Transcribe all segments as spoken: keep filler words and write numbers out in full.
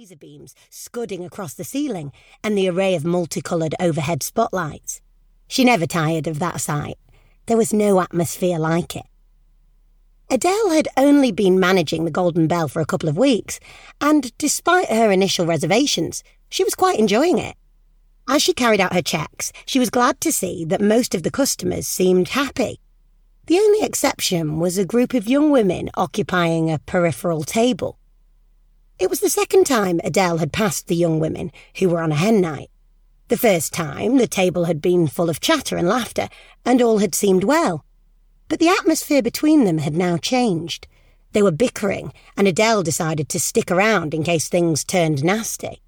laser beams scudding across the ceiling and the array of multicoloured overhead spotlights. She never tired of that sight. There was no atmosphere like it. Adele had only been managing the Golden Bell for a couple of weeks, and despite her initial reservations, she was quite enjoying it. As she carried out her checks, she was glad to see that most of the customers seemed happy. The only exception was a group of young women occupying a peripheral table. It was the second time Adele had passed the young women who were on a hen night. The first time, the table had been full of chatter and laughter, and all had seemed well. But the atmosphere between them had now changed. They were bickering, and Adele decided to stick around in case things turned nasty.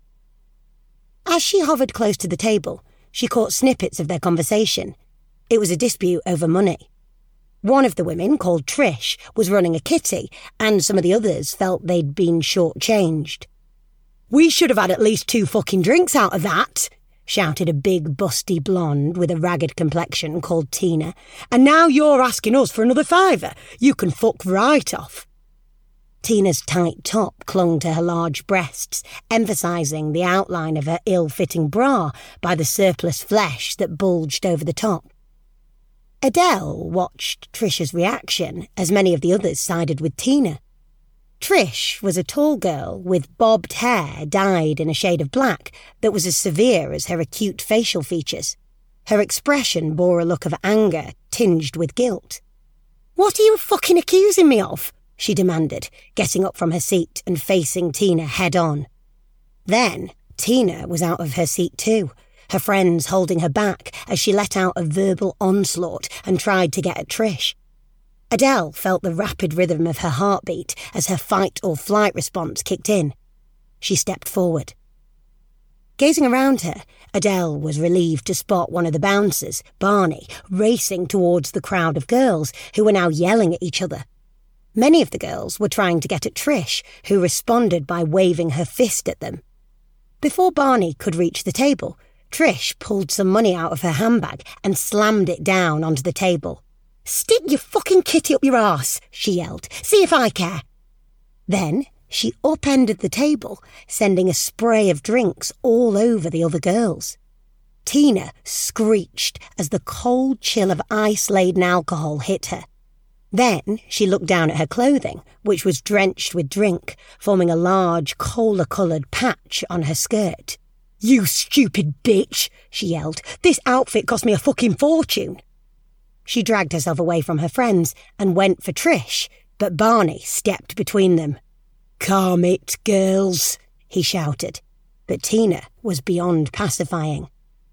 As she hovered close to the table, she caught snippets of their conversation. It was a dispute over money. One of the women, called Trish, was running a kitty, and some of the others felt they'd been shortchanged. "We should have had at least two fucking drinks out of that," shouted a big, busty blonde with a ragged complexion called Tina. "And now you're asking us for another fiver. You can fuck right off." Tina's tight top clung to her large breasts, emphasising the outline of her ill-fitting bra by the surplus flesh that bulged over the top. Adele watched Trish's reaction as many of the others sided with Tina. Trish was a tall girl with bobbed hair dyed in a shade of black that was as severe as her acute facial features. Her expression bore a look of anger tinged with guilt. "What are you fucking accusing me of?" she demanded, getting up from her seat and facing Tina head-on. Then Tina was out of her seat too, her friends holding her back as she let out a verbal onslaught and tried to get at Trish. Adele felt the rapid rhythm of her heartbeat as her fight-or-flight response kicked in. She stepped forward. Gazing around her, Adele was relieved to spot one of the bouncers, Barney, racing towards the crowd of girls who were now yelling at each other. Many of the girls were trying to get at Trish, who responded by waving her fist at them. Before Barney could reach the table, Trish pulled some money out of her handbag and slammed it down onto the table. "Stick your fucking kitty up your arse," she yelled. "See if I care." Then she upended the table, sending a spray of drinks all over the other girls. Tina screeched as the cold chill of ice-laden alcohol hit her. Then she looked down at her clothing, which was drenched with drink, forming a large, cola-coloured patch on her skirt. "You stupid bitch," she yelled. "This outfit cost me a fucking fortune." She dragged herself away from her friends and went for Trish, but Barney stepped between them. "Calm it, girls," he shouted, but Tina was beyond pacifying.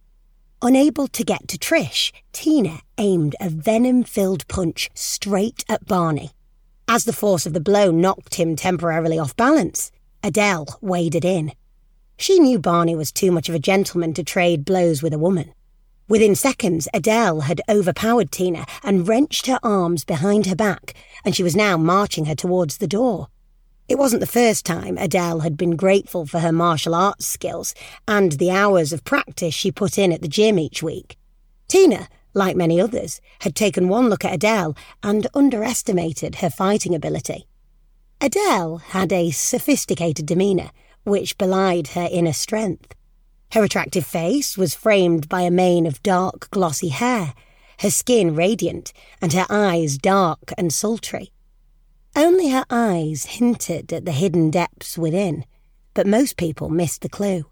Unable to get to Trish, Tina aimed a venom-filled punch straight at Barney. As the force of the blow knocked him temporarily off balance, Adele waded in. She knew Barney was too much of a gentleman to trade blows with a woman. Within seconds, Adele had overpowered Tina and wrenched her arms behind her back, and she was now marching her towards the door. It wasn't the first time Adele had been grateful for her martial arts skills and the hours of practice she put in at the gym each week. Tina, like many others, had taken one look at Adele and underestimated her fighting ability. Adele had a sophisticated demeanour, which belied her inner strength. Her attractive face was framed by a mane of dark, glossy hair, her skin radiant, and her eyes dark and sultry. Only her eyes hinted at the hidden depths within, but most people missed the clue.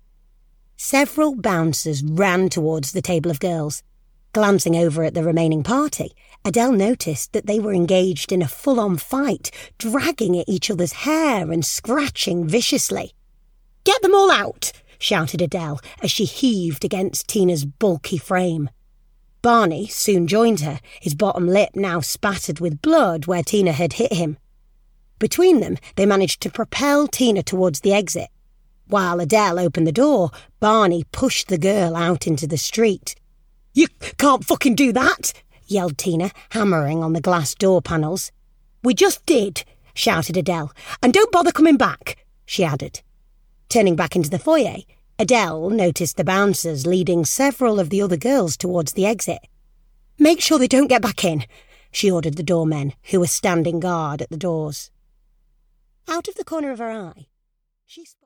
Several bouncers ran towards the table of girls. Glancing over at the remaining party, Adele noticed that they were engaged in a full-on fight, dragging at each other's hair and scratching viciously. "Get them all out!" shouted Adele as she heaved against Tina's bulky frame. Barney soon joined her, his bottom lip now spattered with blood where Tina had hit him. Between them, they managed to propel Tina towards the exit. While Adele opened the door, Barney pushed the girl out into the street. "You can't fucking do that!" yelled Tina, hammering on the glass door panels. "We just did," shouted Adele. "And don't bother coming back," she added. Turning back into the foyer, Adele noticed the bouncers leading several of the other girls towards the exit. "Make sure they don't get back in," she ordered the doormen, who were standing guard at the doors. Out of the corner of her eye, she spotted